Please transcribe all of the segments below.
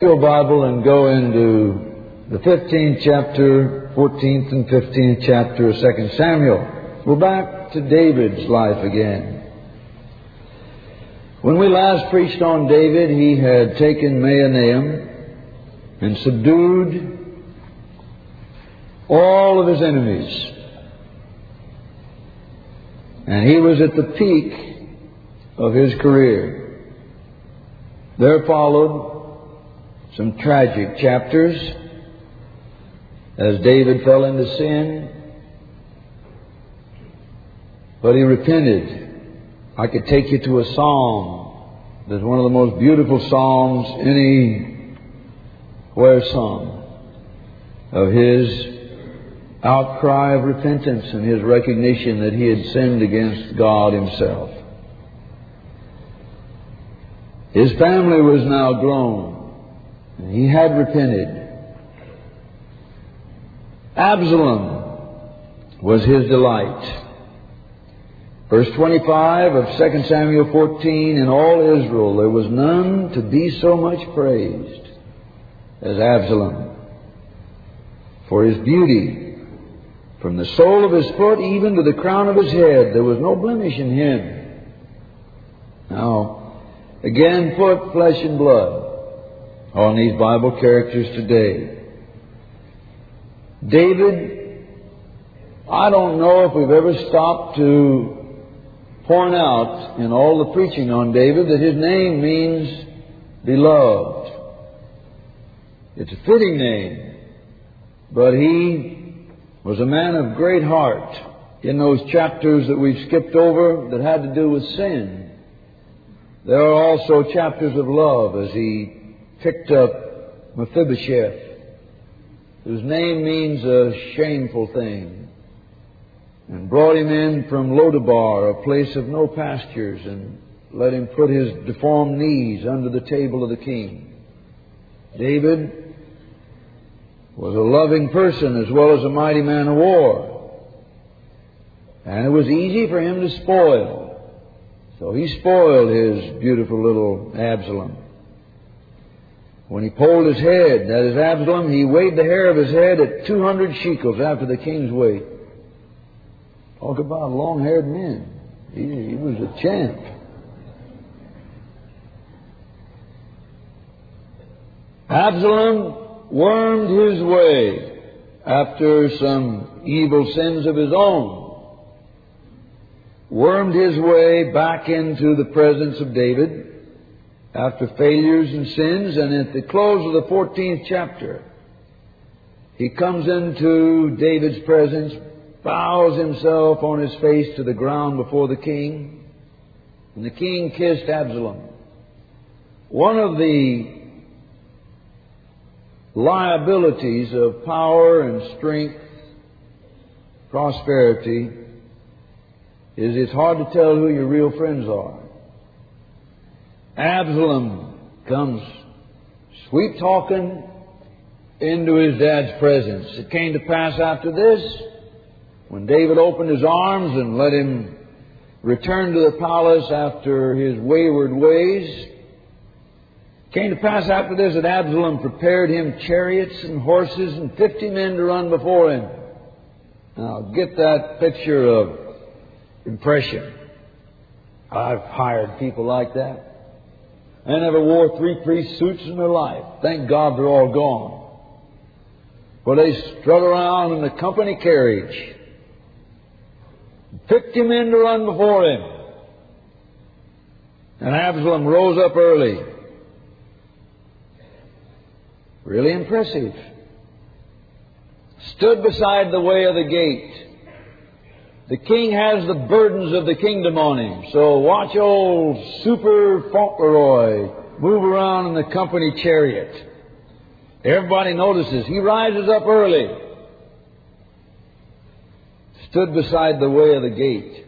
Your Bible and go into the 15th chapter, 14th and 15th chapter of 2 Samuel. We're back to David's life again. When we last preached on David, he had taken Mahanaim and subdued all of his enemies. And he was at the peak of his career. There followed some tragic chapters as David fell into sin, but he repented. I could take you to a psalm that's one of the most beautiful psalms anywhere sung, of his outcry of repentance and his recognition that he had sinned against God Himself. His family was now grown. He had repented. Absalom was his delight. Verse 25 of 2 Samuel 14, in all Israel there was none to be so much praised as Absalom, for his beauty, from the sole of his foot even to the crown of his head, there was no blemish in him. Now, again, put flesh and blood on these Bible characters today. David, I don't know if we've ever stopped to point out in all the preaching on David that his name means beloved. It's a fitting name, but he was a man of great heart. In those chapters that we've skipped over that had to do with sin, there are also chapters of love as he picked up Mephibosheth, whose name means a shameful thing, and brought him in from Lodabar, a place of no pastures, and let him put his deformed knees under the table of the king. David was a loving person as well as a mighty man of war, and it was easy for him to spoil. So he spoiled his beautiful little Absalom. When he polled his head, that is Absalom, he weighed the hair of his head at 200 shekels after the king's weight. Talk about long-haired men. He was a champ. Absalom wormed his way after some evil sins of his own. Wormed his way back into the presence of David after failures and sins, and at the close of the 14th chapter, he comes into David's presence, bows himself on his face to the ground before the king, and the king kissed Absalom. One of the liabilities of power and strength, prosperity, is it's hard to tell who your real friends are. Absalom comes sweet-talking into his dad's presence. It came to pass after this, when David opened his arms and let him return to the palace after his wayward ways, it came to pass after this that Absalom prepared him chariots and horses and 50 men to run before him. Now, get that picture of impression. I've hired people like that. They never wore three-piece suits in their life. Thank God they're all gone. But they strut around in the company carriage. 50 men to run before him. And Absalom rose up early. Really impressive. Stood beside the way of the gate. The king has the burdens of the kingdom on him. So watch old Super Fauntleroy move around in the company chariot. Everybody notices. He rises up early. Stood beside the way of the gate.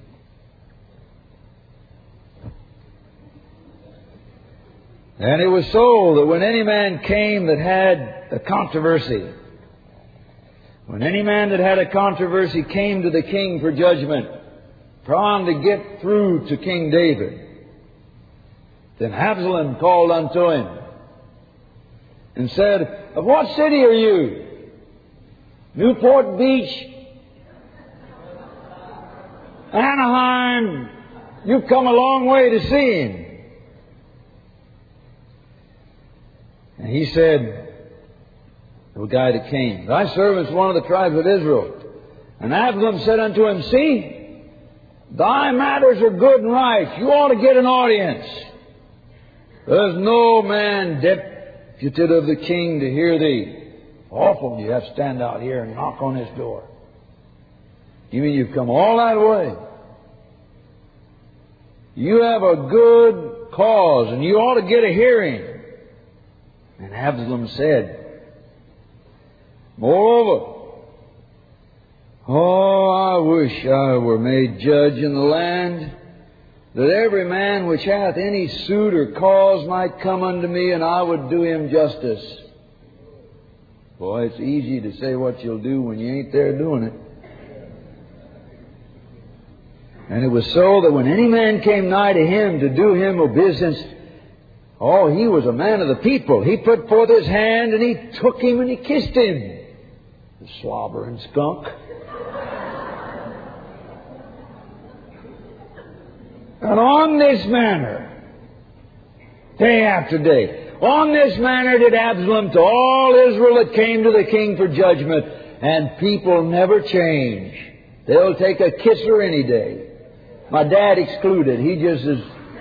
And it was so that when any man came that had a controversy, when any man that had a controversy came to the king for judgment, trying to get through to King David, then Absalom called unto him. and said, "Of what city are you? Newport Beach? Anaheim? You've come a long way to see him." And he said, the guy that came, "Thy servant's one of the tribes of Israel." And Absalom said unto him, "See, thy matters are good and right. You ought to get an audience. There's no man deputed of the king to hear thee. Awful, you have to stand out here and knock on his door. You mean you've come all that way? You have a good cause, and you ought to get a hearing." And Absalom said, "Moreover, I wish I were made judge in the land, that every man which hath any suit or cause might come unto me, and I would do him justice." Boy, it's easy to say what you'll do when you ain't there doing it. And it was so that when any man came nigh to him to do him obeisance, he was a man of the people. He put forth his hand and he took him and he kissed him. The slobbering skunk. And on this manner, day after day, on this manner did Absalom to all Israel that came to the king for judgment. And people never change. They'll take a kisser any day. My dad excluded. He just is...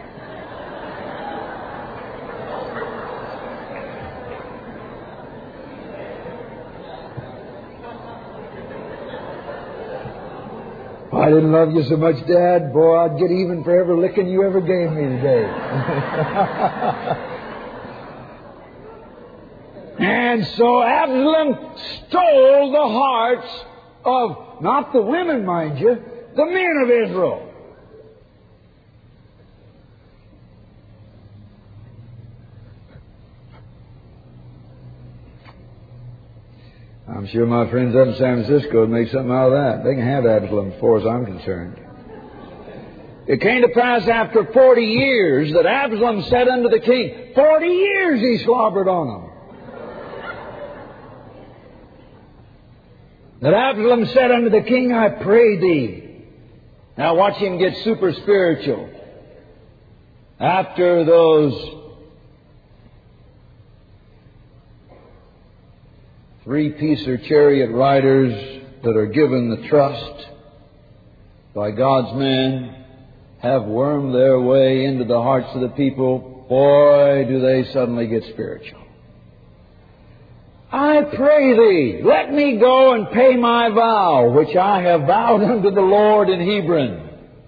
I didn't love you so much, Dad. Boy, I'd get even for every licking you ever gave me today. And so Absalom stole the hearts of, not the women, mind you, the men of Israel. I'm sure my friends up in San Francisco would make something out of that. They can have Absalom as far as I'm concerned. It came to pass after 40 years that Absalom said unto the king, 40 years he slobbered on him. That Absalom said unto the king, I pray thee. Now watch him get super spiritual. After those 3-piecer chariot riders that are given the trust by God's man have wormed their way into the hearts of the people, boy, do they suddenly get spiritual. I pray thee, let me go and pay my vow, which I have vowed unto the Lord in Hebron.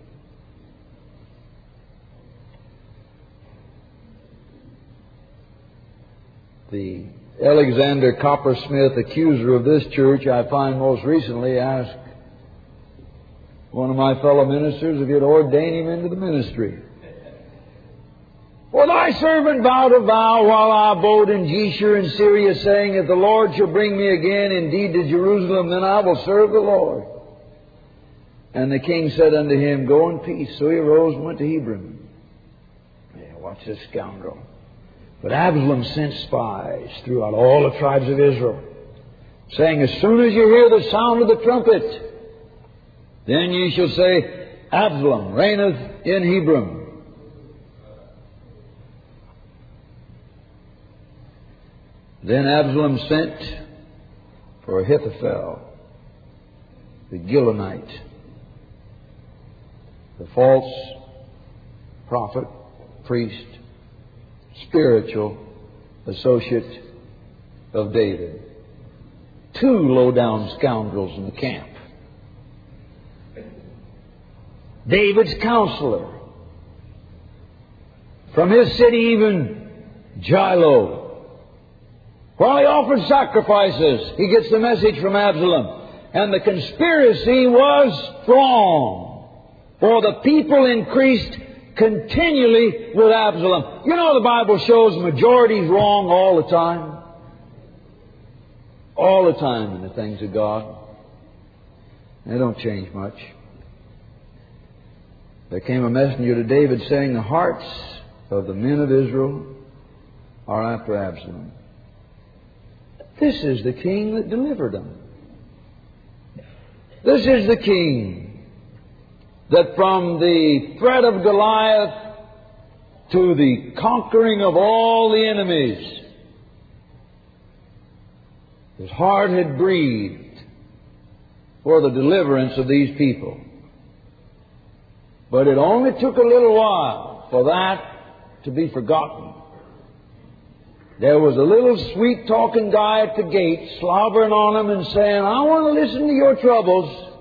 The Alexander Coppersmith, accuser of this church, I find most recently asked one of my fellow ministers if he'd ordain him into the ministry. For thy servant vowed a vow while I abode in Geshur in Syria, saying, if the Lord shall bring me again indeed to Jerusalem, then I will serve the Lord. And the king said unto him, go in peace. So he arose and went to Hebron. Yeah, watch this scoundrel. But Absalom sent spies throughout all the tribes of Israel, saying, as soon as you hear the sound of the trumpet, then ye shall say, Absalom reigneth in Hebron. Then Absalom sent for Ahithophel, the Gilonite, the false prophet, priest, spiritual associate of David. 2 low-down scoundrels in the camp. David's counselor. From his city even Shiloh. While he offered sacrifices, he gets the message from Absalom. And the conspiracy was strong. For the people increased continually with Absalom. You know the Bible shows the majority's wrong all the time. All the time in the things of God. They don't change much. There came a messenger to David saying, the hearts of the men of Israel are after Absalom. This is the King that delivered them. This is the King that from the threat of Goliath to the conquering of all the enemies, His heart had breathed for the deliverance of these people. But it only took a little while for that to be forgotten. There was a little sweet-talking guy at the gate slobbering on them and saying, I want to listen to your troubles.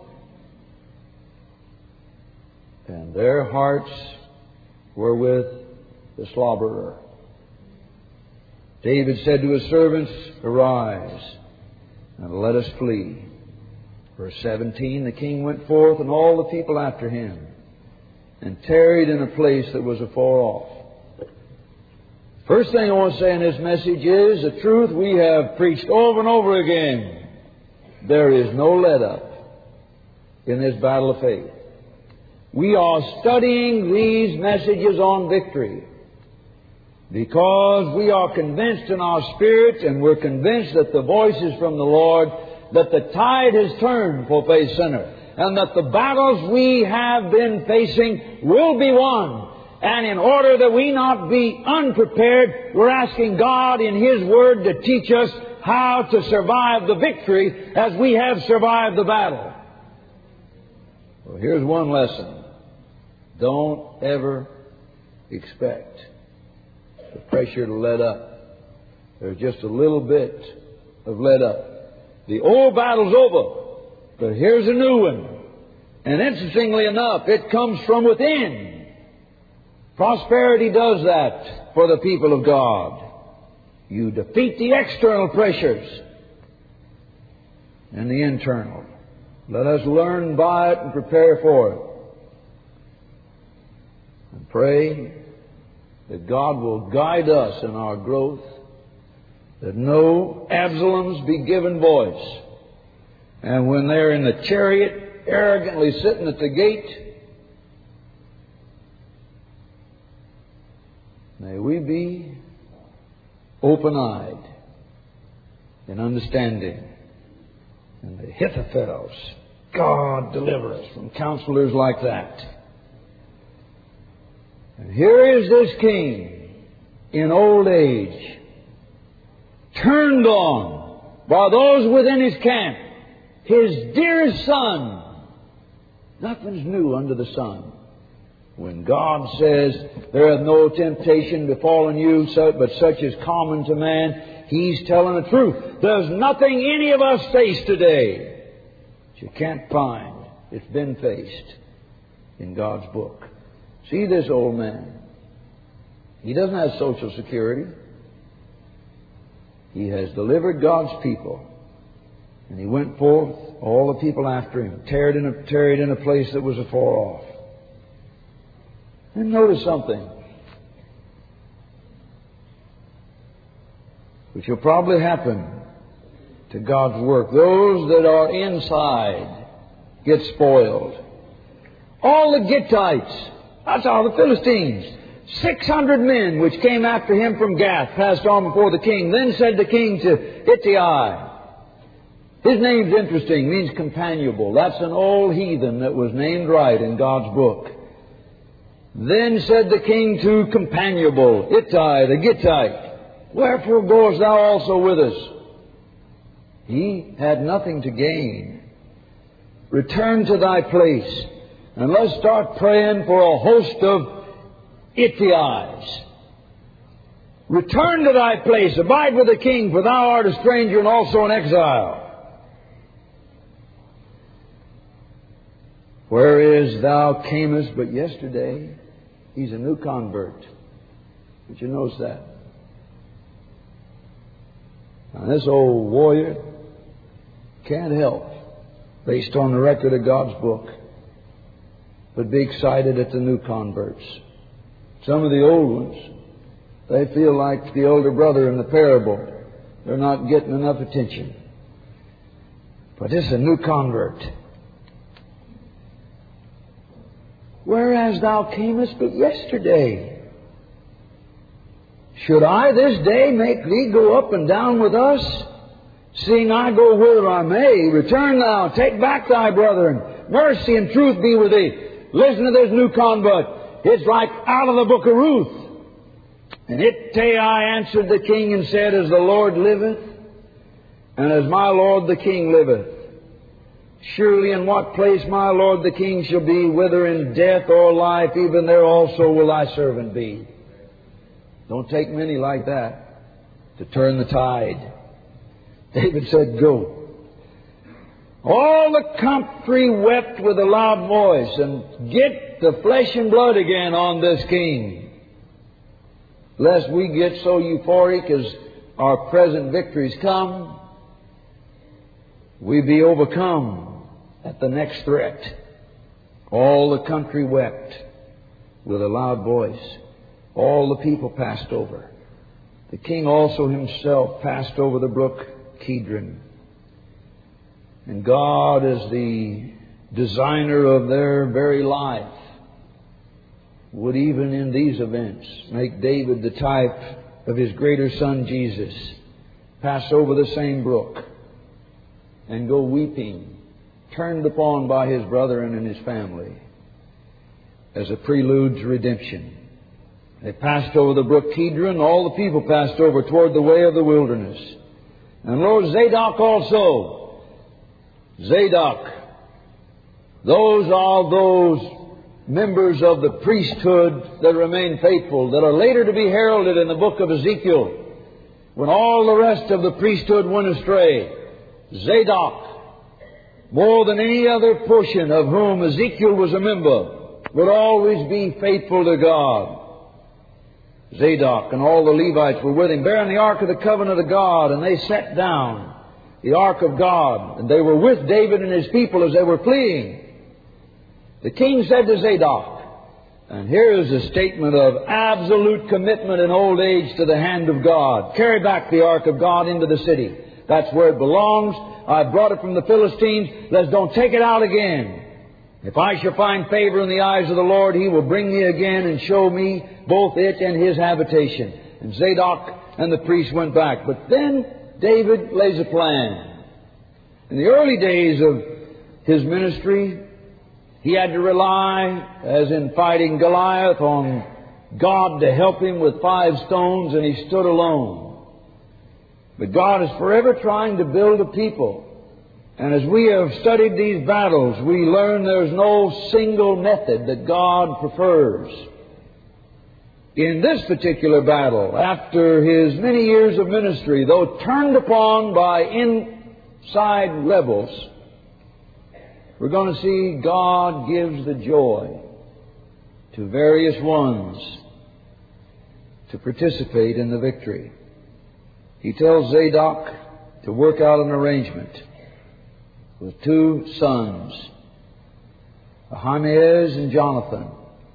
And their hearts were with the slobberer. David said to his servants, Arise, and let us flee. Verse 17, the king went forth and all the people after him, and tarried in a place that was afar off. First thing I want to say in this message is the truth we have preached over and over again. There is no let-up in this battle of faith. We are studying these messages on victory because we are convinced in our spirit, and we're convinced that the voice is from the Lord, that the tide has turned for faith sinner, and that the battles we have been facing will be won. And in order that we not be unprepared, we're asking God in His Word to teach us how to survive the victory as we have survived the battle. Well, here's one lesson. Don't ever expect the pressure to let up. There's just a little bit of let up. The old battle's over, but here's a new one. And interestingly enough, it comes from within. Prosperity does that for the people of God. You defeat the external pressures and the internal. Let us learn by it and prepare for it. And pray that God will guide us in our growth, that no Absaloms be given voice. And when they're in the chariot, arrogantly sitting at the gate, may we be open-eyed in understanding. And the Ahithophels, God deliver us from counselors like that. And here is this king in old age, turned on by those within his camp, his dearest son. Nothing's new under the sun. When God says, there hath no temptation befallen you, but such is common to man, He's telling the truth. There's nothing any of us face today that you can't find. It's been faced in God's book. See this old man. He doesn't have Social Security. He has delivered God's people. And he went forth, all the people after him, tarried in a place that was afar off. And notice something, which will probably happen to God's work. Those that are inside get spoiled. All the Gittites, that's all the Philistines, 600 men which came after him from Gath, passed on before the king. Then said the king to Ittai, his name's interesting, means companionable. That's an old heathen that was named right in God's book. Then said the king to companionable, Ittai the Gittite, Wherefore goest thou also with us? He had nothing to gain. Return to thy place, and let's start praying for a host of Ittais. Return to thy place, abide with the king, for thou art a stranger and also an exile. Whereas thou camest but yesterday, he's a new convert. Did you notice that? Now, this old warrior can't help, based on the record of God's book, but be excited at the new converts. Some of the old ones, they feel like the older brother in the parable. They're not getting enough attention. But this is a new convert. Whereas thou camest but yesterday, should I this day make thee go up and down with us? Seeing I go whither I may, return thou, take back thy brethren. Mercy and truth be with thee. Listen to this new convert. It's like out of the book of Ruth. And Ittai answered the king and said, As the Lord liveth, and as my lord the king liveth, surely in what place my lord the king shall be, whether in death or life, even there also will thy servant be. Don't take many like that to turn the tide. David said, Go. All the country wept with a loud voice, and get the flesh and blood again on this king, lest we get so euphoric as our present victories come, we be overcome at the next threat. All the country wept with a loud voice. All the people passed over. The king also himself passed over the brook Kidron. And God, as the designer of their very life, would even in these events make David the type of His greater Son Jesus, pass over the same brook and go weeping, turned upon by his brethren and his family, as a prelude to redemption. They passed over the brook Kidron. All the people passed over toward the way of the wilderness. And Lord Zadok also. Zadok. Those are those members of the priesthood that remain faithful, that are later to be heralded in the book of Ezekiel, when all the rest of the priesthood went astray. Zadok, more than any other portion of whom Ezekiel was a member, would always be faithful to God. Zadok and all the Levites were with him, bearing the ark of the covenant of God, and they set down the ark of God, and they were with David and his people as they were fleeing. The king said to Zadok, and here is a statement of absolute commitment in old age to the hand of God: carry back the ark of God into the city. That's where it belongs. I brought it from the Philistines. Let's don't take it out again. If I shall find favor in the eyes of the Lord, He will bring me again and show me both it and His habitation. And Zadok and the priests went back. But then David lays a plan. In the early days of his ministry, he had to rely, as in fighting Goliath, on God to help him with 5 stones, and he stood alone. But God is forever trying to build a people. And as we have studied these battles, we learn there's no single method that God prefers. In this particular battle, after his many years of ministry, though turned upon by inside rebels, we're going to see God gives the joy to various ones to participate in the victory. He tells Zadok to work out an arrangement with 2 sons, Ahimaaz and Jonathan.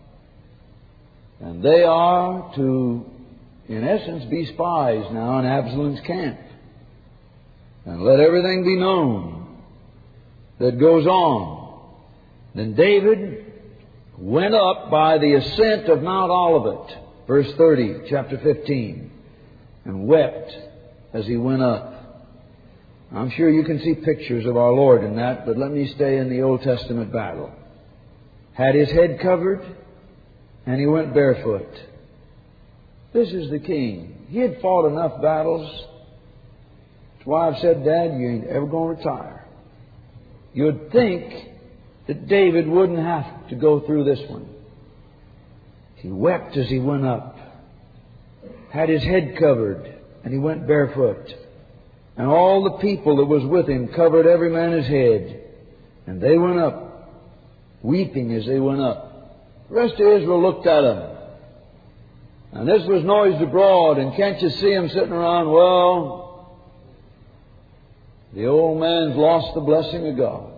And they are to, in essence, be spies now in Absalom's camp. And let everything be known that goes on. Then David went up by the ascent of Mount Olivet, verse 30, chapter 15, and wept as he went up. I'm sure you can see pictures of our Lord in that, but let me stay in the Old Testament battle. Had his head covered, and he went barefoot. This is the king. He had fought enough battles. That's why I've said, Dad, you ain't ever going to retire. You'd think that David wouldn't have to go through this one. He wept as he went up, had his head covered, and he went barefoot. And all the people that was with him covered every man his head. And they went up, weeping as they went up. The rest of Israel looked at him. And this was noised abroad. And can't you see him sitting around? Well, the old man's lost the blessing of God.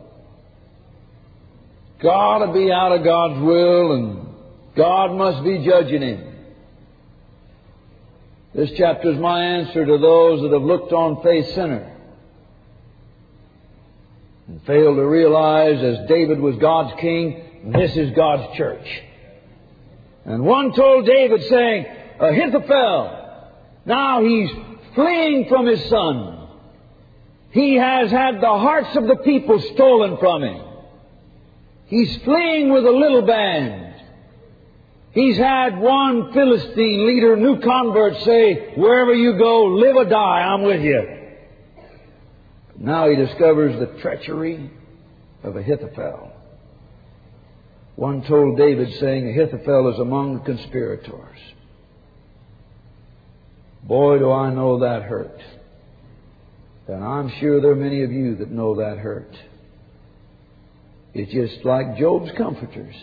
Got to be out of God's will, and God must be judging him. This chapter is my answer to those that have looked on Faith Center and failed to realize, as David was God's king, this is God's church. And one told David, saying, Ahithophel, now he's fleeing from his son. He has had the hearts of the people stolen from him. He's fleeing with a little band. He's had one Philistine leader, new convert, say, wherever you go, live or die, I'm with you. Now he discovers the treachery of Ahithophel. One told David, saying, Ahithophel is among the conspirators. Boy, do I know that hurt. And I'm sure there are many of you that know that hurt. It's just like Job's comforters.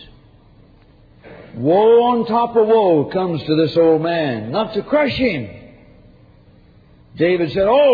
Woe on top of woe comes to this old man, not to crush him. David said, Oh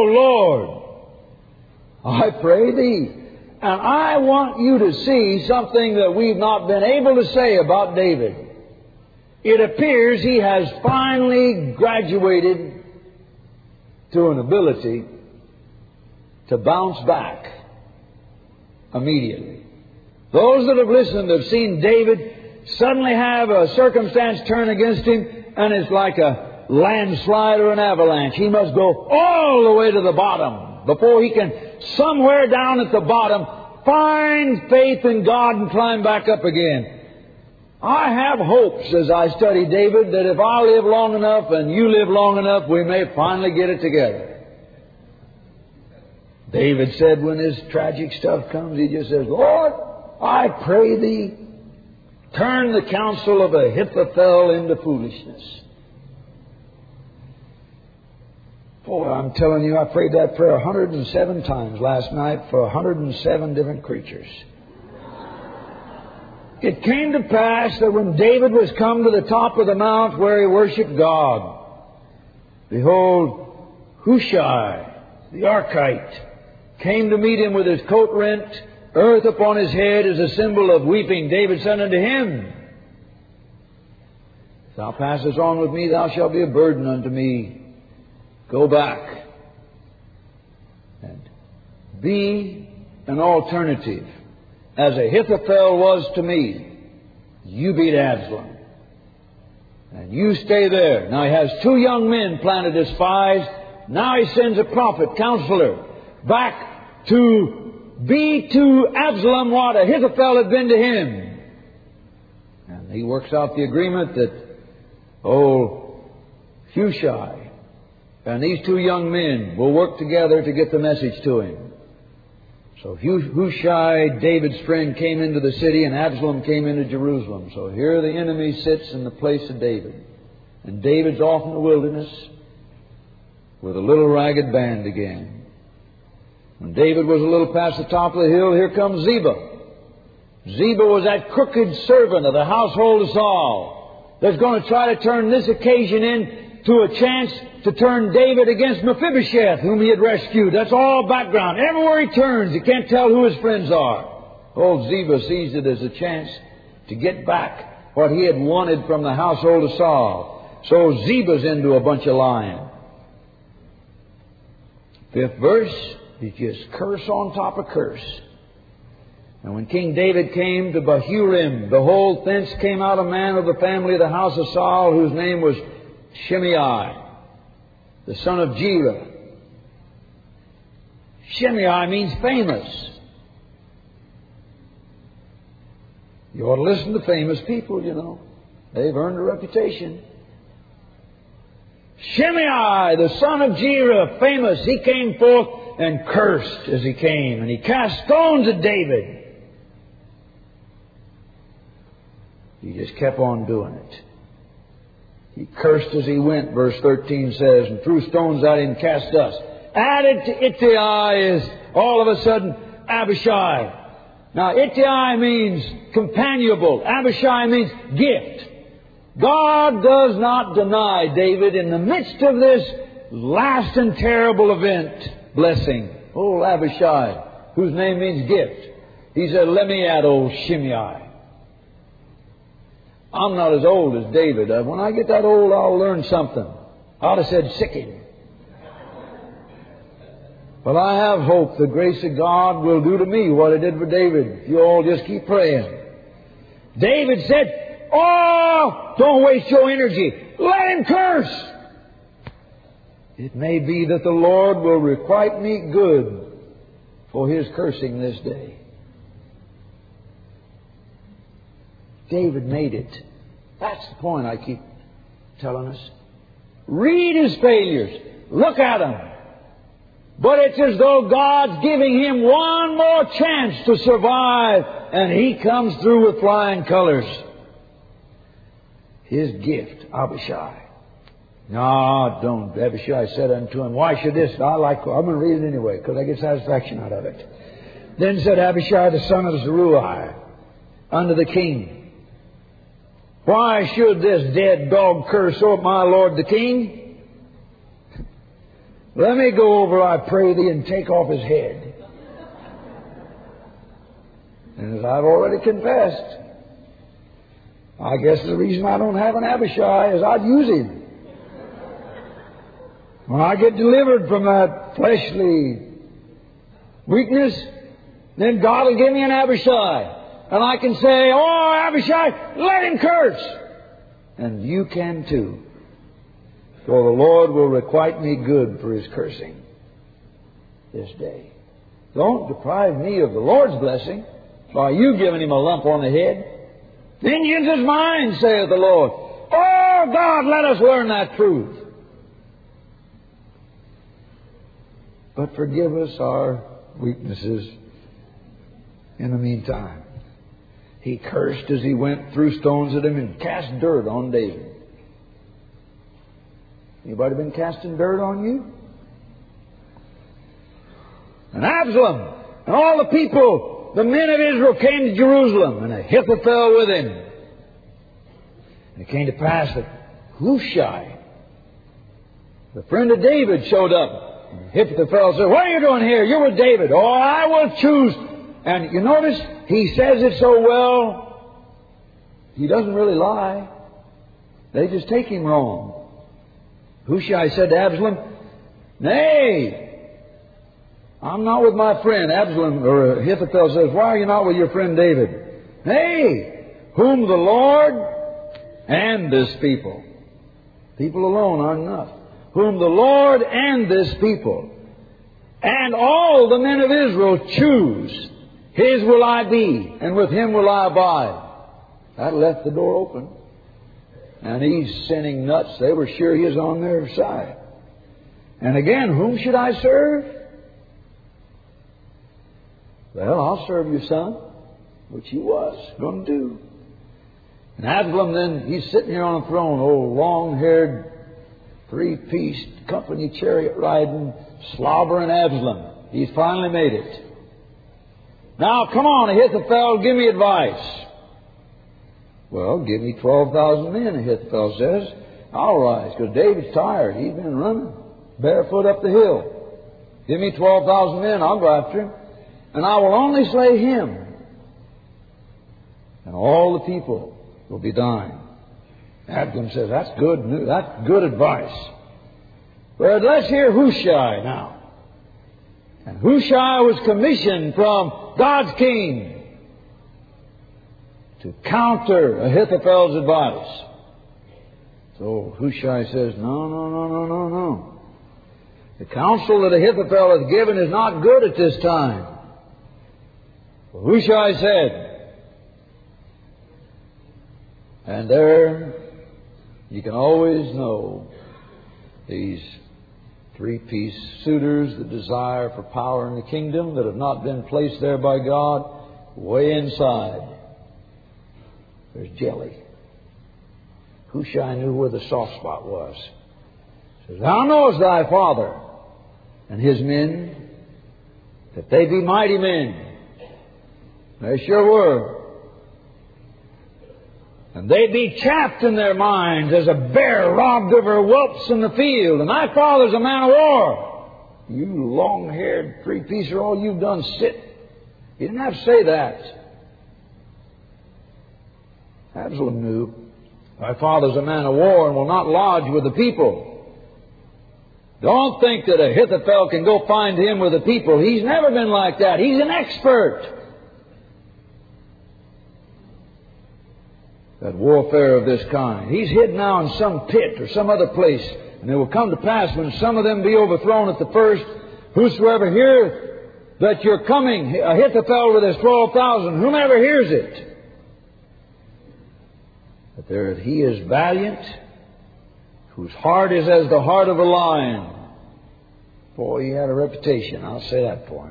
Lord, I pray Thee. And I want you to see something that we've not been able to say about David. It appears he has finally graduated to an ability to bounce back immediately. Those that have listened have seen David suddenly have a circumstance turn against him, and it's like a landslide or an avalanche. He must go all the way to the bottom before he can, somewhere down at the bottom, find faith in God and climb back up again. I have hopes as I study David that if I live long enough and you live long enough, we may finally get it together. David said when this tragic stuff comes, he just says, Lord, I pray Thee, turn the counsel of Ahithophel into foolishness. Boy, I'm telling you, I prayed that prayer 107 times last night for 107 different creatures. It came to pass that when David was come to the top of the mount where he worshipped God, behold, Hushai, the Archite, came to meet him with his coat rent, earth upon his head as a symbol of weeping. David said unto him, If thou passest on with me, thou shalt be a burden unto me. Go back and be an alternative. As Ahithophel was to me, you beat Absalom. And you stay there. Now he has two young men planted as spies. Now he sends a prophet, counselor, back to be to Absalom what Ahithophel had been to him. And he works out the agreement that old Hushai and these two young men will work together to get the message to him. So Hushai, David's friend, came into the city, and Absalom came into Jerusalem. So here the enemy sits in the place of David. And David's off in the wilderness with a little ragged band again. When David was a little past the top of the hill, here comes Ziba. Ziba was that crooked servant of the household of Saul that's going to try to turn this occasion into a chance to turn David against Mephibosheth, whom he had rescued. That's all background. Everywhere he turns, he can't tell who his friends are. Old Ziba sees it as a chance to get back what he had wanted from the household of Saul. So Ziba's into a bunch of lying. 5th verse, he just curse on top of curse. And when King David came to Bahurim, behold, thence came out a man of the family of the house of Saul, whose name was Shimei, the son of Gera. Shimei means famous. You ought to listen to famous people, you know. They've earned a reputation. Shimei, the son of Gera, famous. He came forth and cursed as he came. And he cast stones at David. He just kept on doing it. He cursed as he went, verse 13 says, and threw stones at him, cast dust. Added to Ittai is all of a sudden Abishai. Now Ittai means companionable. Abishai means gift. God does not deny David in the midst of this last and terrible event blessing. Old Abishai, whose name means gift. He said, let me add old Shimei. I'm not as old as David. When I get that old, I'll learn something. I'd have said sick him. But I have hope the grace of God will do to me what it did for David. If you all just keep praying. David said, oh, don't waste your energy. Let him curse. It may be that the Lord will requite me good for his cursing this day. David made it. That's the point I keep telling us. Read his failures. Look at them. But it's as though God's giving him one more chance to survive, and he comes through with flying colors. His gift, Abishai. No, don't. Abishai said unto him, why should this? I'm going to read it anyway, because I get satisfaction out of it. Then said Abishai, the son of Zeruiah, unto the king, why should this dead dog curse over my lord the king? Let me go over, I pray thee, and take off his head. And as I've already confessed, I guess the reason I don't have an Abishai is I'd use him. When I get delivered from that fleshly weakness, then God will give me an Abishai. And I can say, oh, Abishai, let him curse. And you can too. For the Lord will requite me good for his cursing this day. Don't deprive me of the Lord's blessing by you giving him a lump on the head. Vengeance is mine, saith the Lord. Oh, God, let us learn that truth. But forgive us our weaknesses in the meantime. He cursed as he went, threw stones at him, and cast dirt on David. Anybody been casting dirt on you? And Absalom and all the people, the men of Israel, came to Jerusalem, and Ahithophel with him. And it came to pass that Hushai, the friend of David, showed up. And Ahithophel said, what are you doing here? You're with David. Oh, I will choose. And you notice, he says it so well, he doesn't really lie. They just take him wrong. Hushai said to Absalom, nay, I'm not with my friend. Absalom, or Ahithophel says, why are you not with your friend David? Nay, whom the Lord and this people. People alone aren't enough. Whom the Lord and this people and all the men of Israel choose, his will I be, and with him will I abide. That left the door open. And he's sinning nuts. They were sure he was on their side. And again, whom should I serve? Well, I'll serve your son, which he was going to do. And Absalom then, he's sitting here on a throne, old long-haired, three-piece company chariot riding, slobbering Absalom. He's finally made it. Now, come on, Ahithophel, give me advice. Well, give me 12,000 men, Ahithophel says. I'll rise, because David's tired. He's been running barefoot up the hill. Give me 12,000 men, I'll go after him. And I will only slay him. And all the people will be dying. Absalom says, that's good news. That's good advice. But let's hear Hushai now. And Hushai was commissioned from God's king to counter Ahithophel's advice. So Hushai says, no. The counsel that Ahithophel has given is not good at this time. Well, Hushai said, and there you can always know these three-piece suitors that desire for power in the kingdom that have not been placed there by God, way inside there's jelly. Hushai knew where the soft spot was. He says, thou knowest thy father and his men, that they be mighty men. They sure were. And they be chaffed in their minds as a bear robbed of her whelps in the field. And my father's a man of war. You long-haired three-piecer, all you've done sit. He didn't have to say that. Absalom knew, my father's a man of war and will not lodge with the people. Don't think that Ahithophel can go find him with the people. He's never been like that. He's an expert at warfare of this kind. He's hid now in some pit or some other place. And it will come to pass when some of them be overthrown at the first, whosoever heareth that you're coming, Ahithophel with his 12,000, whomever hears it, that he is valiant, whose heart is as the heart of a lion. Boy, he had a reputation, I'll say that for him.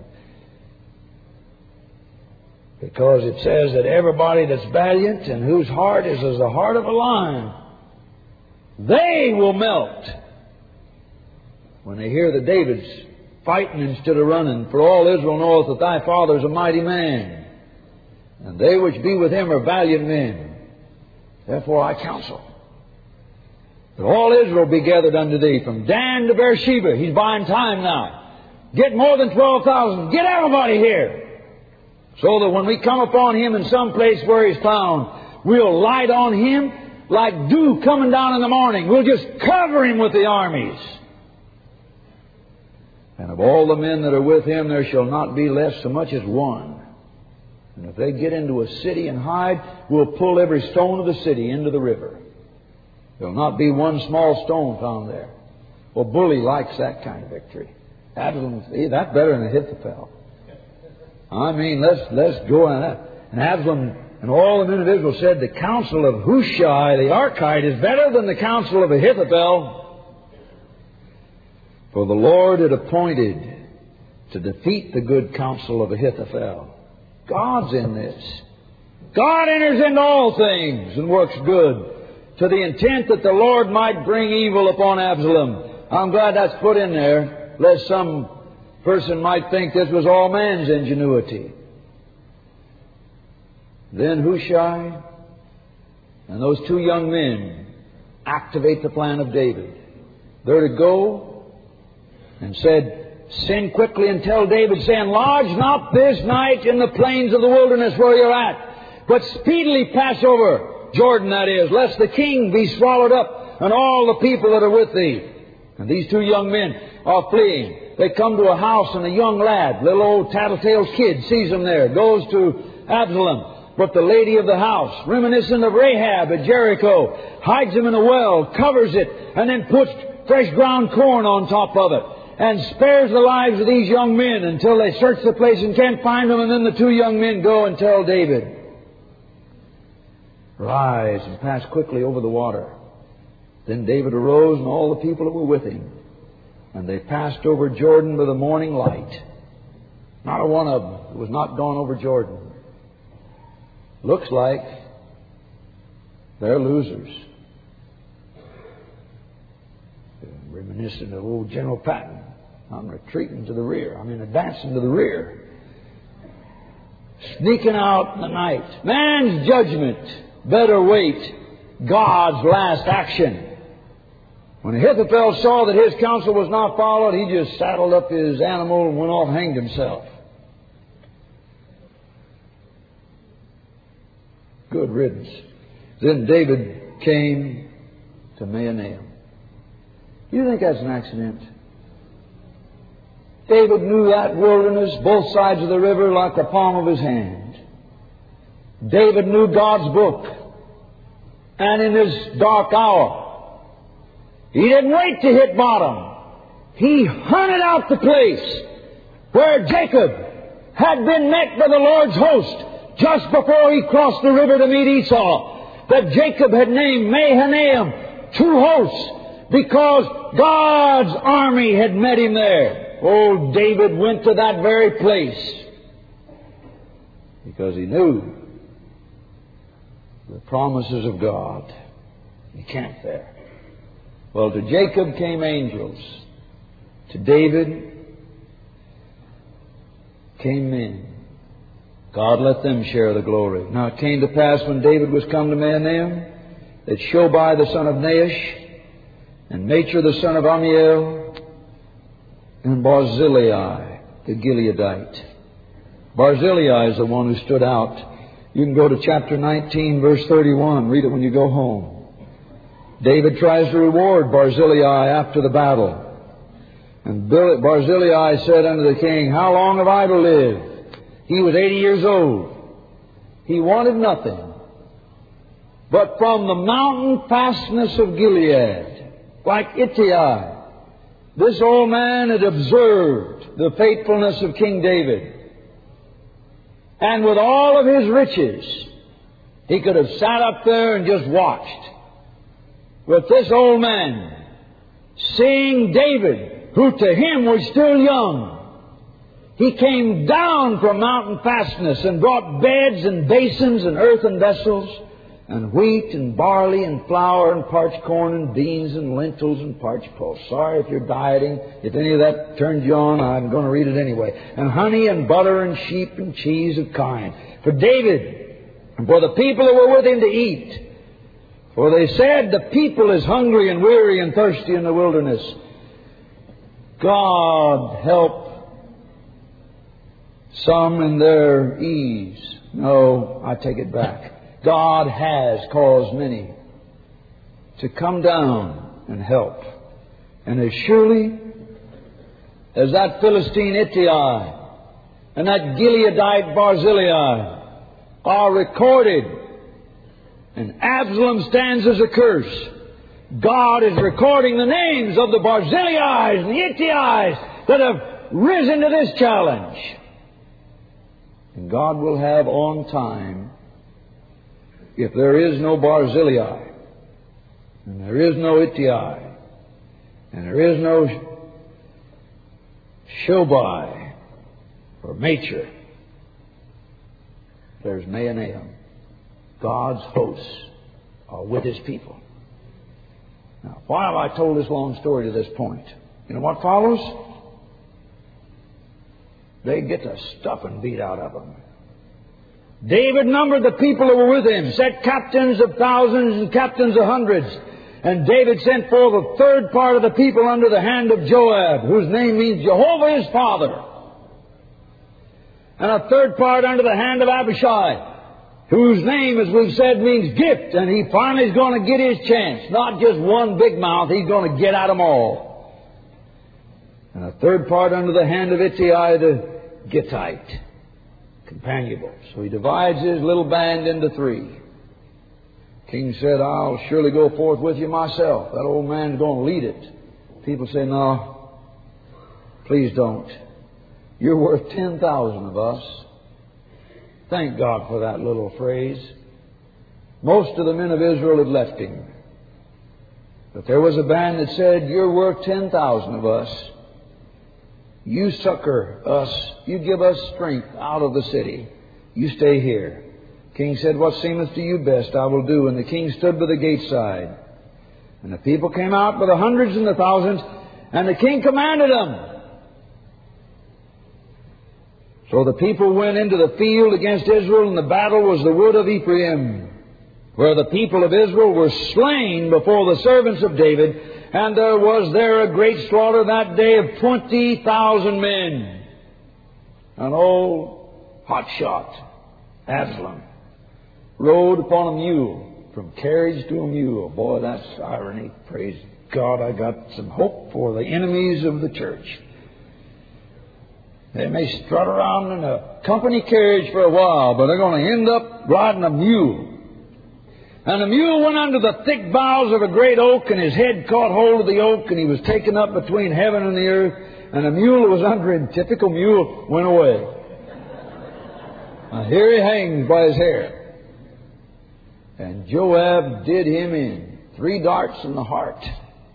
Because it says that everybody that's valiant and whose heart is as the heart of a lion, they will melt when they hear that David's fighting instead of running. For all Israel knoweth that thy father is a mighty man, and they which be with him are valiant men. Therefore I counsel that all Israel be gathered unto thee, from Dan to Beersheba. He's buying time now. Get more than 12,000. Get everybody here. So that when we come upon him in some place where he's found, we'll light on him like dew coming down in the morning. We'll just cover him with the armies. And of all the men that are with him, there shall not be less so much as one. And if they get into a city and hide, we'll pull every stone of the city into the river. There'll not be one small stone found there. Well, Bully likes that kind of victory. Absalom, that's better than Ahithophel. I mean, let's go on that. And Absalom and all the men of Israel said, the counsel of Hushai the Archite is better than the counsel of Ahithophel. For the Lord had appointed to defeat the good counsel of Ahithophel. God's in this. God enters into all things and works good, to the intent that the Lord might bring evil upon Absalom. I'm glad that's put in there, lest some person might think this was all man's ingenuity. Then Hushai and those two young men activate the plan of David. They're to go and said, send quickly and tell David, saying, lodge not this night in the plains of the wilderness where you're at, but speedily pass over Jordan, that is, lest the king be swallowed up and all the people that are with thee. And these two young men are fleeing. They come to a house, and a young lad, little old tattletale kid, sees them there, goes to Absalom. But the lady of the house, reminiscent of Rahab at Jericho, hides him in a well, covers it, and then puts fresh ground corn on top of it, and spares the lives of these young men until they search the place and can't find them. And then the two young men go and tell David, rise and pass quickly over the water. Then David arose and all the people that were with him, and they passed over Jordan by the morning light. Not a one of them was not gone over Jordan. Looks like they're losers. Reminiscent of old General Patton. I'm retreating to the rear. I'm advancing to the rear. Sneaking out in the night. Man's judgment better wait God's last action. When Ahithophel saw that his counsel was not followed, he just saddled up his animal and went off and hanged himself. Good riddance. Then David came to Mahanaim. You think that's an accident? David knew that wilderness, both sides of the river, like the palm of his hand. David knew God's book. And in his dark hour, he didn't wait to hit bottom. He hunted out the place where Jacob had been met by the Lord's host just before he crossed the river to meet Esau. That Jacob had named Mahanaim, two hosts, because God's army had met him there. Old David went to that very place because he knew the promises of God. He camped there. Well, to Jacob came angels. To David came men. God let them share the glory. Now it came to pass when David was come to Mahanaim that Shobai the son of Nahash and Machir the son of Ammiel and Barzillai the Gileadite. Barzillai is the one who stood out. You can go to chapter 19, verse 31. Read it when you go home. David tries to reward Barzillai after the battle. And Barzillai said unto the king, how long have I to live? He was 80 years old. He wanted nothing but from the mountain fastness of Gilead, like Ittai, This old man had observed the faithfulness of King David. And with all of his riches, he could have sat up there and just watched. But this old man, seeing David, who to him was still young, he came down from mountain fastness and brought beds and basins and earthen vessels and wheat and barley and flour and parched corn and beans and lentils and parched pulse. Sorry if you're dieting. If any of that turned you on, I'm going to read it anyway. And honey and butter and sheep and cheese of kine. For David and for the people that were with him to eat. For they said, the people is hungry and weary and thirsty in the wilderness. God help some in their ease. No, I take it back. God has caused many to come down and help. And as surely as that Philistine Ittai and that Gileadite Barzillai are recorded, and Absalom stands as a curse, God is recording the names of the Barzillais and the Ittais that have risen to this challenge. And God will have on time, if there is no Barzillai, and there is no Ittai, and there is no Shobai or Machir, there's Mahanaim. God's hosts are with His people. Now, why have I told this long story to this point? You know what follows? They get the stuffing beat out of them. David numbered the people that were with him, set captains of thousands and captains of hundreds. And David sent forth a third part of the people under the hand of Joab, whose name means Jehovah is Father. And a third part under the hand of Abishai, whose name, as we've said, means gift. And he finally is going to get his chance. Not just one big mouth, he's going to get at them all. And a third part under the hand of Ittai the Gittite, companionable. So he divides his little band into three. King said, I'll surely go forth with you myself. That old man's going to lead it. People say, no, please don't. You're worth 10,000 of us. Thank God for that little phrase. Most of the men of Israel had left him. But there was a band that said, you're worth 10,000 of us. You succor us. You give us strength out of the city. You stay here. King said, what seemeth to you best I will do. And the king stood by the gate side. And the people came out by the hundreds and the thousands. And the king commanded them. So the people went into the field against Israel, and the battle was the wood of Ephraim, where the people of Israel were slain before the servants of David. And there was there a great slaughter that day of 20,000 men. An old hotshot, Absalom, rode upon a mule, from carriage to a mule. Boy, that's irony. Praise God, I got some hope for the enemies of the church. They may strut around in a company carriage for a while, but they're going to end up riding a mule. And the mule went under the thick boughs of a great oak, and his head caught hold of the oak, and he was taken up between heaven and the earth, and the mule that was under him, typical mule, went away. Now here he hangs by his hair. And Joab did him in 3 darts in the heart.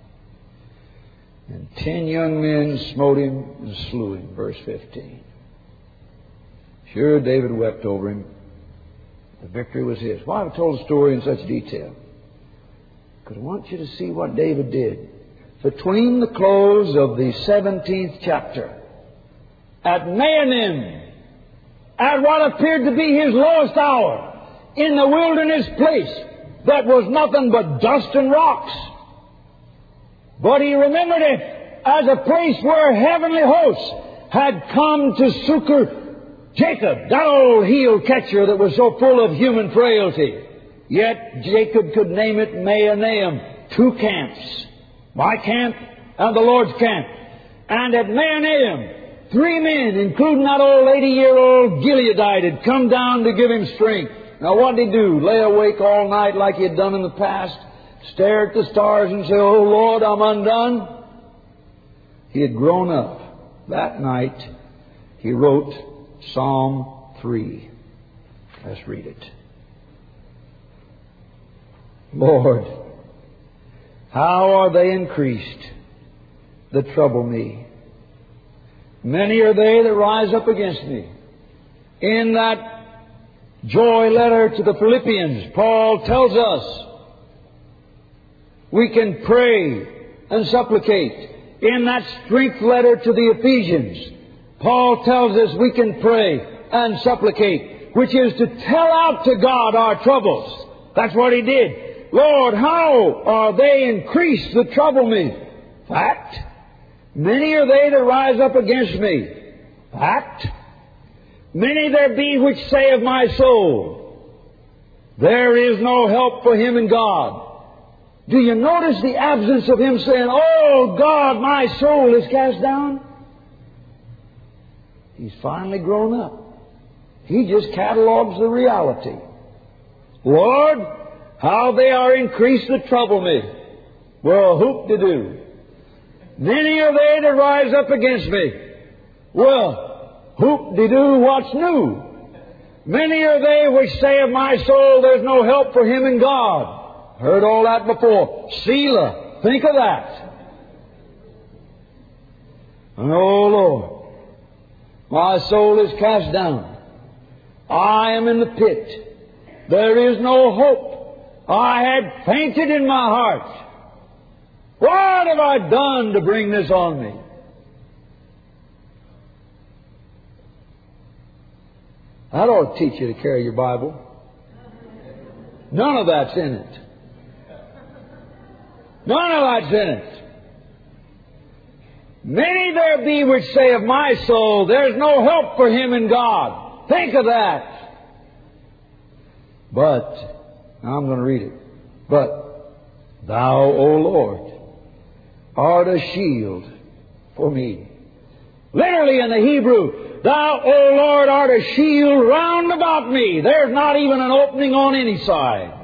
And 10 young men smote him and slew him. Verse 15. Sure, David wept over him. The victory was his. Why have I told the story in such detail? Because I want you to see what David did. Between the close of the 17th chapter, at Mahanaim, at what appeared to be his lowest hour, in the wilderness place that was nothing but dust and rocks. But he remembered it as a place where heavenly hosts had come to succor Jacob, that old heel catcher that was so full of human frailty. Yet Jacob could name it Mahanaim, 2 camps. My camp and the Lord's camp. And at Mahanaim, 3 men, including that old 80-year-old Gileadite, had come down to give him strength. Now what did he do? Lay awake all night like he had done in the past? Stare at the stars and say, oh Lord, I'm undone? he had grown up. That night, he wrote Psalm 3. Let's read it. Lord, how are they increased that trouble me? Many are they that rise up against me. In that joy letter to the Philippians, Paul tells us we can pray and supplicate. In that strength letter to the Ephesians, Paul tells us we can pray and supplicate, which is to tell out to God our troubles. That's what he did. Lord, how are they increased that trouble me? Fact. Many are they that rise up against me. Fact. Many there be which say of my soul, there is no help for him in God. Do you notice the absence of him saying, oh God, my soul is cast down? He's finally grown up. He just catalogs the reality. Lord, how they are increased that trouble me. Well, hoop-de-doo. Many are they that rise up against me. Well, hoop-de-doo, what's new? Many are they which say of my soul, there's no help for him in God. Heard all that before. Selah. Think of that. And oh Lord, my soul is cast down. I am in the pit. There is no hope. I had fainted in my heart. What have I done to bring this on me? That ought to teach you to carry your Bible. None of that's in it. None of that's in it. Many there be which say of my soul, there's no help for him in God. Think of that. But, now I'm going to read it. But thou, O Lord, art a shield for me. Literally in the Hebrew, thou, O Lord, art a shield round about me. There's not even an opening on any side.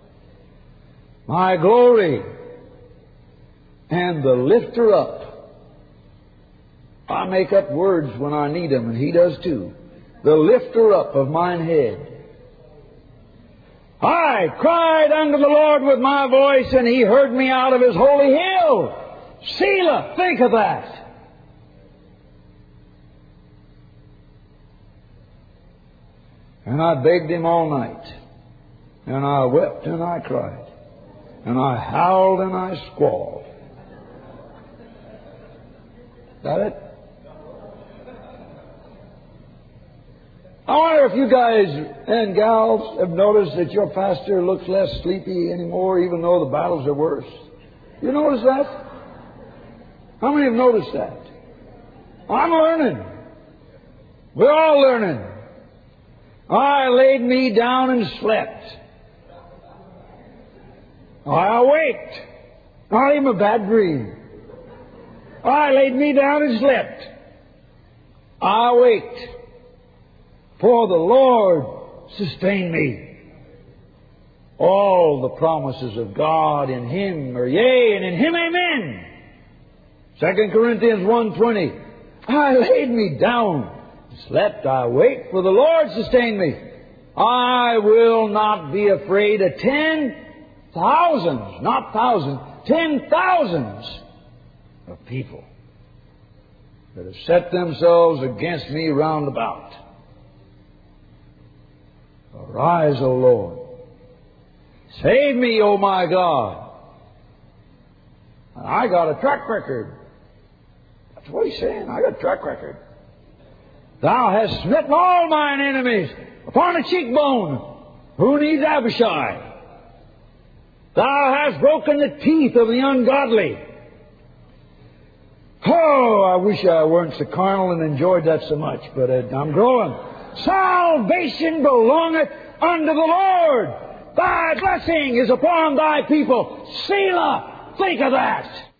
My glory and the lifter up. I make up words when I need them, and he does too. The lifter up of mine head. I cried unto the Lord with my voice, and he heard me out of his holy hill. Selah, think of that. And I begged him all night, and I wept and I cried, and I howled and I squalled. Got it? I wonder if you guys and gals have noticed that your pastor looks less sleepy anymore, even though the battles are worse. You notice that? How many have noticed that? I'm learning. We're all learning. I laid me down and slept. I awaked. Not even a bad dream. I laid me down and slept. I awaked. For the Lord sustained me. All the promises of God in Him are yea, and in Him amen. 2 Corinthians 1:20. I laid me down, slept, I awake, for the Lord sustained me. I will not be afraid of 10,000s, not thousands, 10,000s of people that have set themselves against me round about. Arise, O Lord. Save me, O my God. I got a track record. That's what he's saying. I got a track record. Thou hast smitten all mine enemies upon the cheekbone. Who needs Abishai? Thou hast broken the teeth of the ungodly. Oh, I wish I weren't so carnal and enjoyed that so much, but I'm growing. Salvation belongeth unto the Lord. Thy blessing is upon thy people. Selah. Think of that.